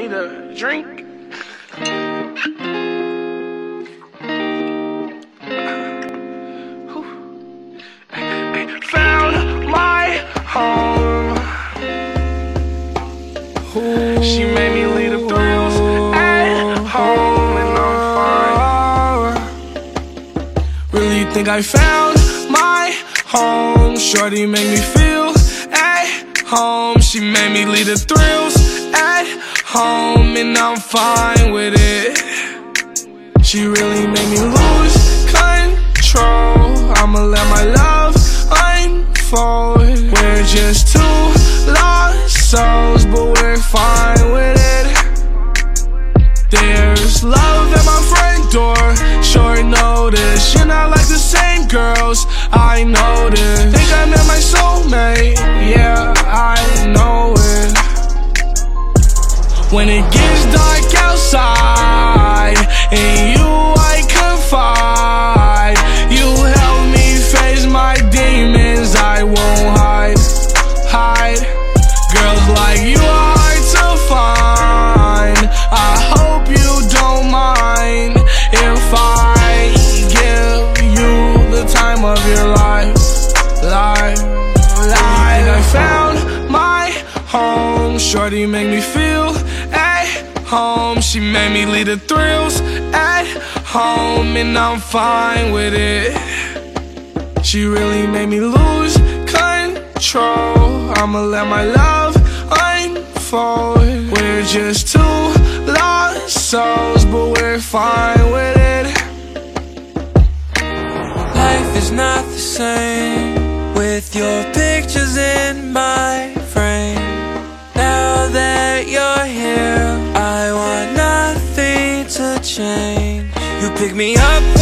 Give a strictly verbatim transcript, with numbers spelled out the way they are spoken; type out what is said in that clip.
need a drink. Found my home. She made me leave the thrills at home, and I'm fine. Really think I found my home. Shorty made me feel at home. She made me leave the thrills at home, and I'm fine with it. She really made me lose control. I'ma let my love unfold. We're just two lost souls, but we're fine with it. There's love at my front door, short notice. You're not like the same girls, I noticed. Think I met my soulmate, yeah, I know it. When it gets dark outside, and you I confide, you help me face my demons, I won't hide, hide. Girls like you are hard to find. I hope you don't mind if I give you the time of your life, life, life. I found my home. Shorty make me feel at home. She made me leave the thrills at home, and I'm fine with it. She really made me lose control. I'ma let my love unfold. We're just two lost souls, but we're fine with it. Life is not the same with your pictures in my frame. Now that you're here, I want nothing to change. You pick me up